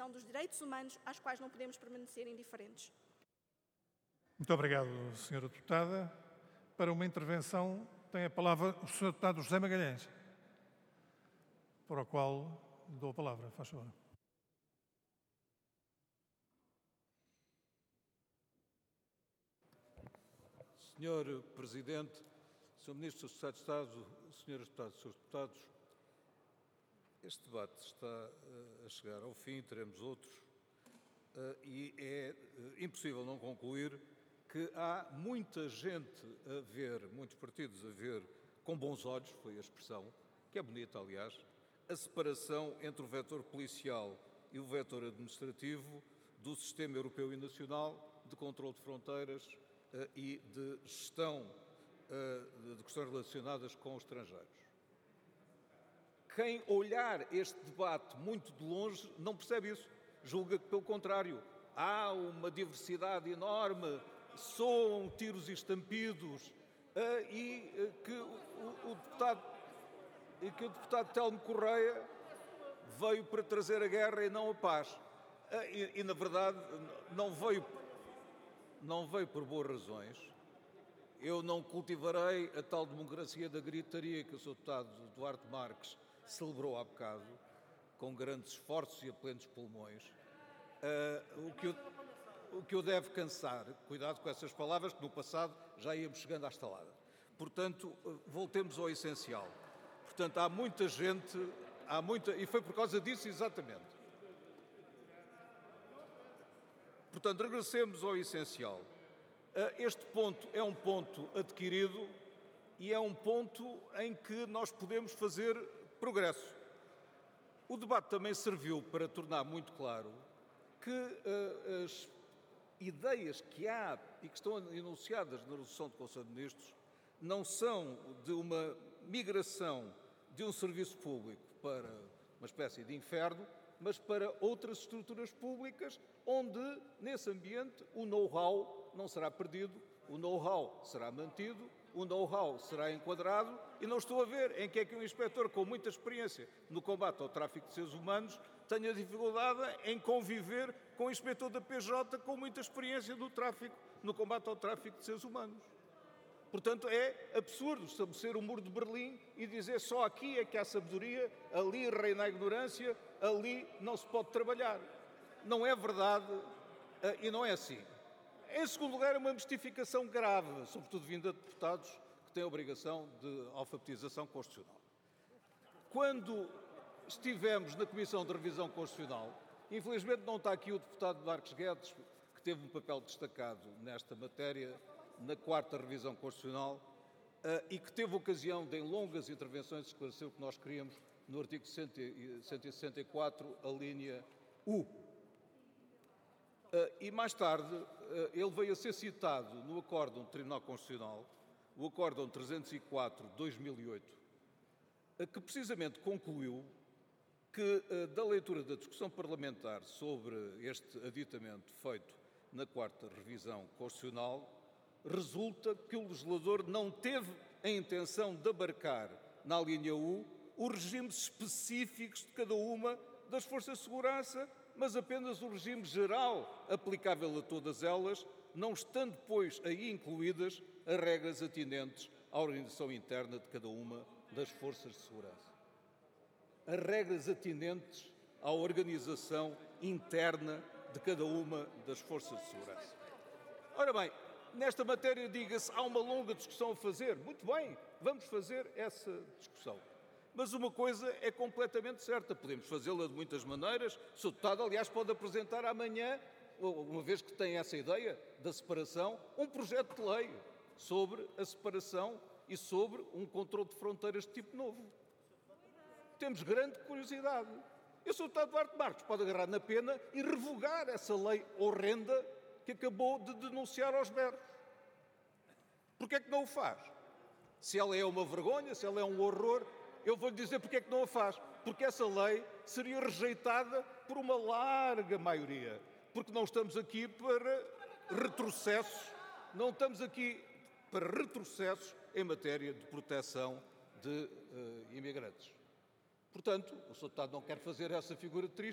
proteção dos direitos humanos, às quais não podemos permanecer indiferentes. Muito obrigado, Sra. Deputada. Para uma intervenção tem a palavra o Sr. Deputado José Magalhães, para o qual lhe dou a palavra. Faz favor. Senhor Presidente, Sr. Ministro, Sr. Secretário de Estado, Sras. Deputadas e Srs. Deputados, este debate está a chegar ao fim, teremos outros, e é impossível não concluir que há muita gente a ver, muitos partidos a ver com bons olhos, foi a expressão, que é bonita, aliás, a separação entre o vetor policial e o vetor administrativo do sistema europeu e nacional de controle de fronteiras e de gestão de questões relacionadas com os estrangeiros. Quem olhar este debate muito de longe não percebe isso. Julga que, pelo contrário, há uma diversidade enorme, soam tiros e estampidos, e que o deputado Telmo Correia veio para trazer a guerra e não a paz. E na verdade, não veio por boas razões. Eu não cultivarei a tal democracia da gritaria que o Sr. Deputado Duarte Marques celebrou há bocado, com grandes esforços e a plenos pulmões, o que o deve cansar. Cuidado com essas palavras, que no passado já íamos chegando à estalada. Portanto, voltemos ao essencial. Portanto, há muita gente, e foi por causa disso exatamente. Portanto, regressemos ao essencial. Este ponto é um ponto adquirido e é um ponto em que nós podemos fazer progresso. O debate também serviu para tornar muito claro que as ideias que há e que estão enunciadas na resolução do Conselho de Ministros não são de uma migração de um serviço público para uma espécie de inferno, mas para outras estruturas públicas, onde, nesse ambiente, o know-how não será perdido, o know-how será mantido, o know-how será enquadrado, e não estou a ver em que é que um inspetor com muita experiência no combate ao tráfico de seres humanos tenha dificuldade em conviver com o inspetor da PJ com muita experiência no combate ao tráfico de seres humanos. Portanto, é absurdo estabelecer o muro de Berlim e dizer só aqui é que há sabedoria, ali reina a ignorância, ali não se pode trabalhar. Não é verdade e não é assim. Em segundo lugar, é uma mistificação grave, sobretudo vinda de deputados que têm a obrigação de alfabetização constitucional. Quando estivemos na Comissão de Revisão Constitucional, infelizmente não está aqui o deputado Marques Guedes, que teve um papel destacado nesta matéria, na 4ª Revisão Constitucional, e que teve ocasião de, em longas intervenções, esclarecer o que nós queríamos no artigo 164, a linha U. E mais tarde, ele veio a ser citado no Acórdão do Tribunal Constitucional, o Acórdão 304 de 2008, que precisamente concluiu que, da leitura da discussão parlamentar sobre este aditamento feito na 4ª Revisão Constitucional, resulta que o legislador não teve a intenção de abarcar, na linha U, os regimes específicos de cada uma das forças de segurança, mas apenas o regime geral aplicável a todas elas, não estando, pois, aí incluídas as regras atinentes à organização interna de cada uma das forças de segurança. As regras atinentes à organização interna de cada uma das forças de segurança. Ora bem, nesta matéria, diga-se, há uma longa discussão a fazer. Muito bem, vamos fazer essa discussão. Mas uma coisa é completamente certa, podemos fazê-la de muitas maneiras. O Sr. Deputado, aliás, pode apresentar amanhã, uma vez que tem essa ideia da separação, um projeto de lei sobre a separação e sobre um controle de fronteiras de tipo novo. Temos grande curiosidade. E o Sr. Deputado Duarte Marques pode agarrar na pena e revogar essa lei horrenda que acabou de denunciar aos berros. Porquê é que não o faz? Se ela é uma vergonha, se ela é um horror, eu vou-lhe dizer porque é que não a faz. Porque essa lei seria rejeitada por uma larga maioria. Porque não estamos aqui para retrocessos, não estamos aqui para retrocessos em matéria de proteção de imigrantes. Portanto, o Sr. Deputado não quer fazer essa figura triste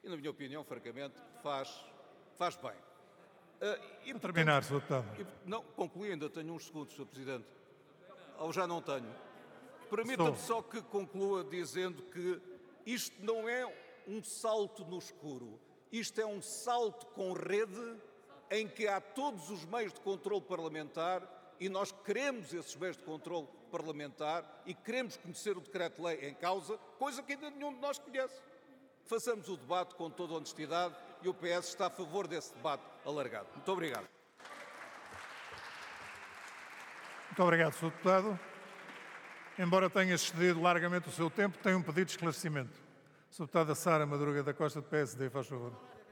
e, na minha opinião, francamente, faz bem. Para terminar, Sr. Deputado. Não, concluí, ainda tenho uns segundos, Sr. Presidente. Ou já não tenho? Permita-me só que conclua dizendo que isto não é um salto no escuro. Isto é um salto com rede em que há todos os meios de controle parlamentar e nós queremos esses meios de controle parlamentar e queremos conhecer o decreto-lei em causa, coisa que ainda nenhum de nós conhece. Façamos o debate com toda a honestidade e o PS está a favor desse debate alargado. Muito obrigado. Muito obrigado, Sr. Deputado. Embora tenha excedido largamente o seu tempo, tem um pedido de esclarecimento. Sra. Deputada Sara Madruga da Costa, do PSD, faz favor.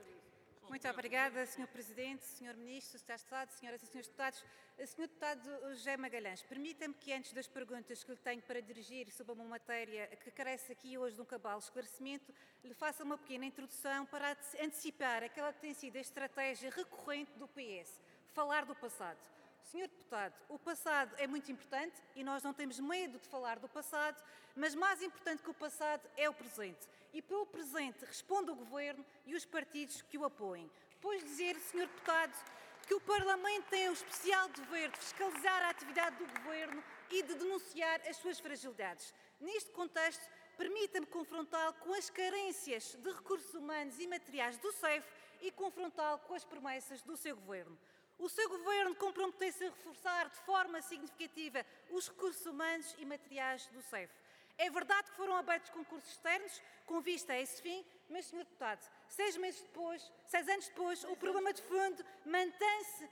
Muito obrigada, Sr. Presidente, Sr. Ministro, Secretário de Estado, Senhoras e Senhores Deputados. Sr. Deputado José Magalhães, permita-me que antes das perguntas que lhe tenho para dirigir sobre uma matéria que carece aqui hoje de um cabal esclarecimento, lhe faça uma pequena introdução para antecipar aquela que tem sido a estratégia recorrente do PS, falar do passado. Senhor Deputado, o passado é muito importante e nós não temos medo de falar do passado, mas mais importante que o passado é o presente. E pelo presente responde o Governo e os partidos que o apoiem. Pois dizer, Senhor Deputado, que o Parlamento tem o especial dever de fiscalizar a atividade do Governo e de denunciar as suas fragilidades. Neste contexto, permita-me confrontá-lo com as carências de recursos humanos e materiais do CEF e confrontá-lo com as promessas do seu Governo. O seu Governo comprometeu-se a reforçar de forma significativa os recursos humanos e materiais do CEF. É verdade que foram abertos concursos externos com vista a esse fim, mas, Sr. Deputado, 6 anos depois, o problema de fundo mantém-se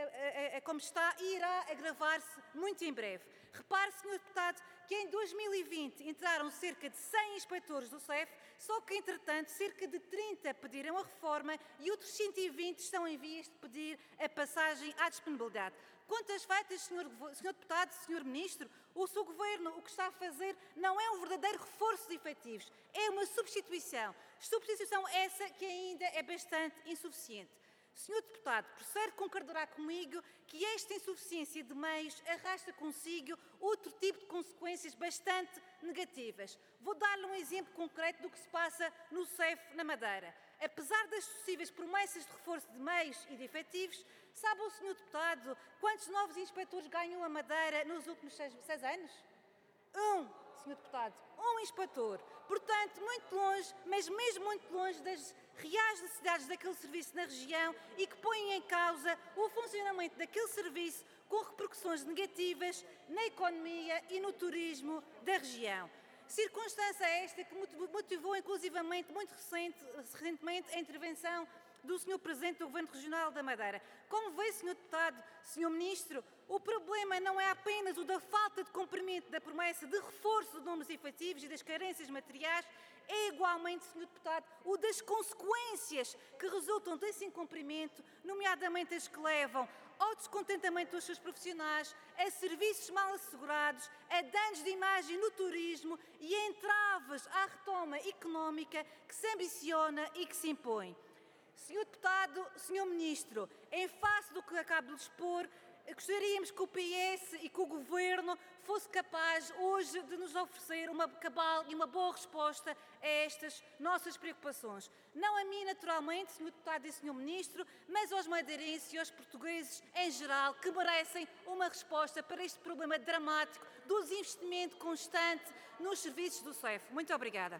como está e irá agravar-se muito em breve. Repare, Sr. Deputado, que em 2020 entraram cerca de 100 inspectores do CEF, só que, entretanto, cerca de 30 pediram a reforma e outros 120 estão em vias de pedir a passagem à disponibilidade. Quantas feitas, Sr. Deputado, Sr. Ministro, o seu Governo o que está a fazer não é um verdadeiro reforço de efetivos, é uma substituição. Substituição essa que ainda é bastante insuficiente. Sr. Deputado, por certo concordará comigo que esta insuficiência de meios arrasta consigo outro tipo de consequências bastante negativas. Vou dar-lhe um exemplo concreto do que se passa no CEF na Madeira. Apesar das sucessivas promessas de reforço de meios e de efetivos, sabe o Sr. Deputado quantos novos inspectores ganhou a Madeira nos últimos 6 anos? Sr. Deputado, um inspetor. Portanto, muito longe, mas mesmo muito longe das reais necessidades daquele serviço na região e que põem em causa o funcionamento daquele serviço com repercussões negativas na economia e no turismo da região. Circunstância esta que motivou inclusivamente muito recentemente a intervenção do Sr. Presidente do Governo Regional da Madeira. Como vê, Sr. Deputado, Sr. Ministro, o problema não é apenas o da falta de cumprimento da promessa de reforço dos números efetivos e das carências materiais, é igualmente, Sr. Deputado, o das consequências que resultam desse incumprimento, nomeadamente as que levam ao descontentamento dos seus profissionais, a serviços mal assegurados, a danos de imagem no turismo e a entraves à retoma económica que se ambiciona e que se impõe. Sr. Deputado, Sr. Ministro, em face do que acabo de expor, gostaríamos que o PS e que o Governo fosse capaz hoje de nos oferecer uma cabal e uma boa resposta a estas nossas preocupações. Não a mim, naturalmente, Sr. Deputado e Sr. Ministro, mas aos madeirenses e aos portugueses em geral, que merecem uma resposta para este problema dramático do desinvestimento constante nos serviços do CEF. Muito obrigada.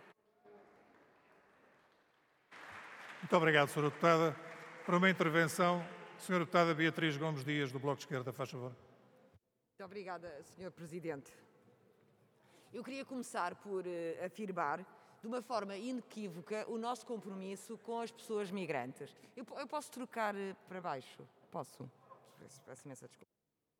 Muito obrigado, Sra. Deputada. Para uma intervenção, Sra. Deputada Beatriz Gomes Dias, do Bloco de Esquerda, faz favor. Muito obrigada, Sr. Presidente. Eu queria começar por afirmar, de uma forma inequívoca, o nosso compromisso com as pessoas migrantes. Eu posso trocar para baixo? Posso? Peço imensa desculpa.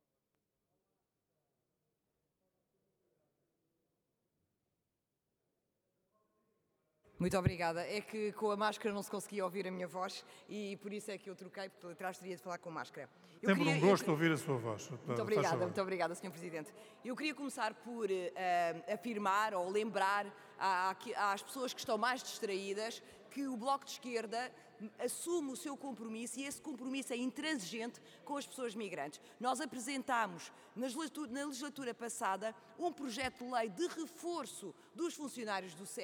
Muito obrigada. É que com a máscara não se conseguia ouvir a minha voz e por isso é que eu troquei, porque atrás teria de falar com máscara. Sempre um gosto de ouvir a sua voz. Muito obrigada, Sr. Presidente. Eu queria começar por afirmar ou lembrar às pessoas que estão mais distraídas que o Bloco de Esquerda assume o seu compromisso e esse compromisso é intransigente com as pessoas migrantes. Nós apresentámos na legislatura passada um projeto de lei de reforço dos funcionários do CEF,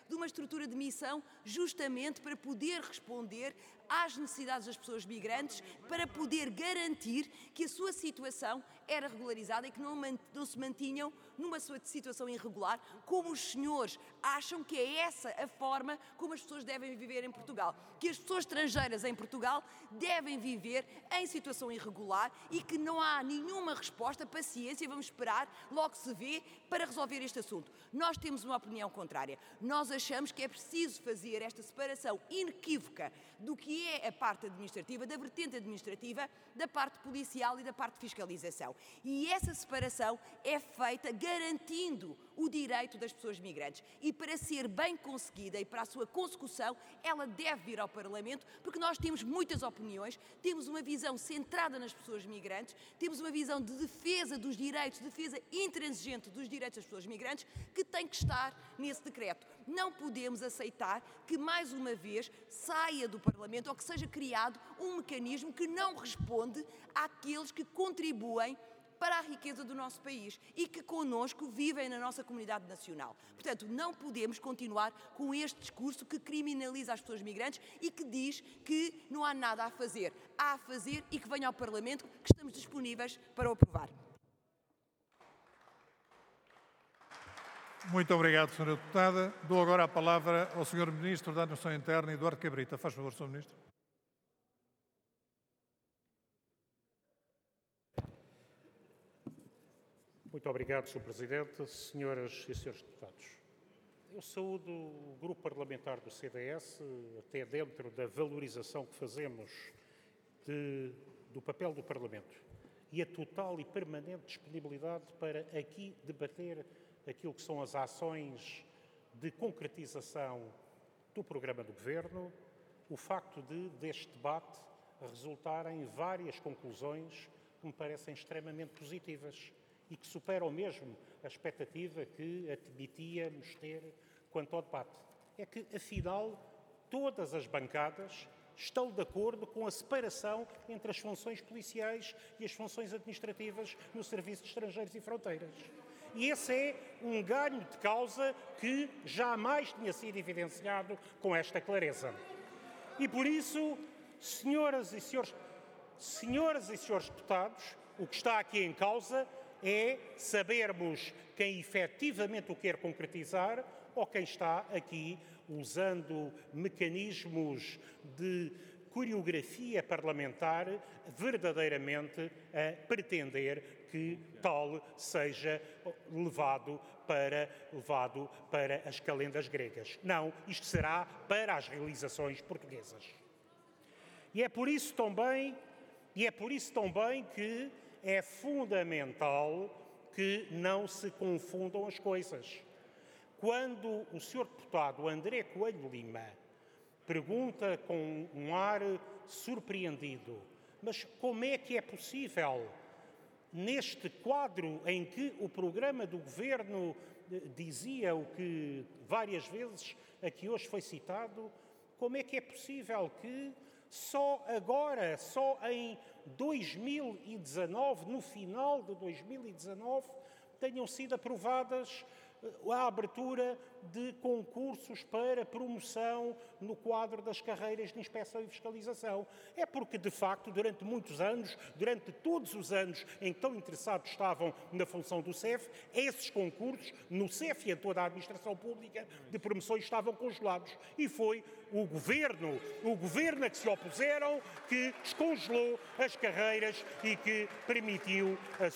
de uma estrutura de missão justamente para poder responder às necessidades das pessoas migrantes, para poder garantir que a sua situação era regularizada e que não se mantinham numa situação irregular, como os senhores acham que é essa a forma como as pessoas devem viver em Portugal. Que as pessoas estrangeiras em Portugal devem viver em situação irregular e que não há nenhuma resposta, paciência, vamos esperar, logo se vê, para resolver este assunto. Nós temos uma opinião contrária. Nós achamos que é preciso fazer esta separação inequívoca do que é a parte administrativa, da vertente administrativa, da parte policial e da parte de fiscalização. E essa separação é feita garantindo o direito das pessoas migrantes. E para ser bem conseguida e para a sua consecução, ela deve vir ao Parlamento, porque nós temos muitas opiniões, temos uma visão centrada nas pessoas migrantes, temos uma visão de defesa dos direitos, defesa intransigente dos direitos das pessoas migrantes, que tem que estar nesse decreto. Não podemos aceitar que, mais uma vez, saia do Parlamento ou que seja criado um mecanismo que não responde àqueles que contribuem para a riqueza do nosso país e que connosco vivem na nossa comunidade nacional. Portanto, não podemos continuar com este discurso que criminaliza as pessoas migrantes e que diz que não há nada a fazer. Há a fazer e que venha ao Parlamento, que estamos disponíveis para o aprovar. Muito obrigado, Sra. Deputada. Dou agora a palavra ao Sr. Ministro da Administração Interna, Eduardo Cabrita. Faz favor, Sr. Ministro. Muito obrigado, Sr. Presidente, senhoras e senhores deputados. Eu saúdo o Grupo Parlamentar do CDS, até dentro da valorização que fazemos do papel do Parlamento e a total e permanente disponibilidade para aqui debater aquilo que são as ações de concretização do programa do Governo, o facto deste debate resultarem várias conclusões que me parecem extremamente positivas e que superam mesmo a expectativa que admitíamos ter quanto ao debate. É que, afinal, todas as bancadas estão de acordo com a separação entre as funções policiais e as funções administrativas no Serviço de Estrangeiros e Fronteiras. E esse é um ganho de causa que jamais tinha sido evidenciado com esta clareza. E por isso, senhoras e senhores deputados, o que está aqui em causa é sabermos quem efetivamente o quer concretizar ou quem está aqui usando mecanismos de coreografia parlamentar verdadeiramente a pretender que tal seja levado para as calendas gregas. Não, isto será para as realizações portuguesas. E é por isso também que é fundamental que não se confundam as coisas. Quando o Sr. Deputado André Coelho Lima pergunta com um ar surpreendido, mas como é que é possível, neste quadro em que o programa do Governo dizia o que várias vezes aqui hoje foi citado, como é que é possível que só agora, só em 2019, no final de 2019, tenham sido aprovadas a abertura de concursos para promoção no quadro das carreiras de inspeção e fiscalização. É porque, de facto, durante muitos anos, durante todos os anos em que tão interessados estavam na função do CEF, esses concursos, no CEF e em toda a administração pública, de promoções estavam congelados. E foi o Governo a que se opuseram, que descongelou as carreiras e que permitiu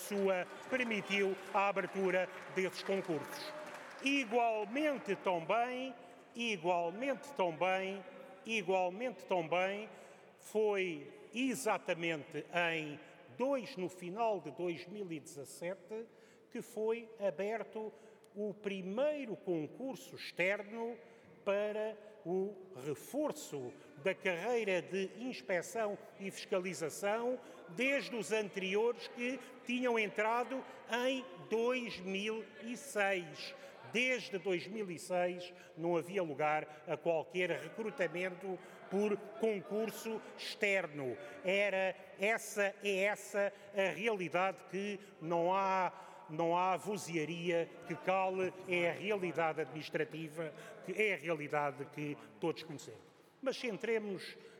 a abertura desses concursos. Igualmente também foi exatamente no final de 2017 que foi aberto o primeiro concurso externo para o reforço da carreira de inspeção e fiscalização desde os anteriores que tinham entrado em 2006. Desde 2006 não havia lugar a qualquer recrutamento por concurso externo. Essa a realidade que não há há vozearia que cale, é a realidade administrativa, que é a realidade que todos conhecemos. Mas centremos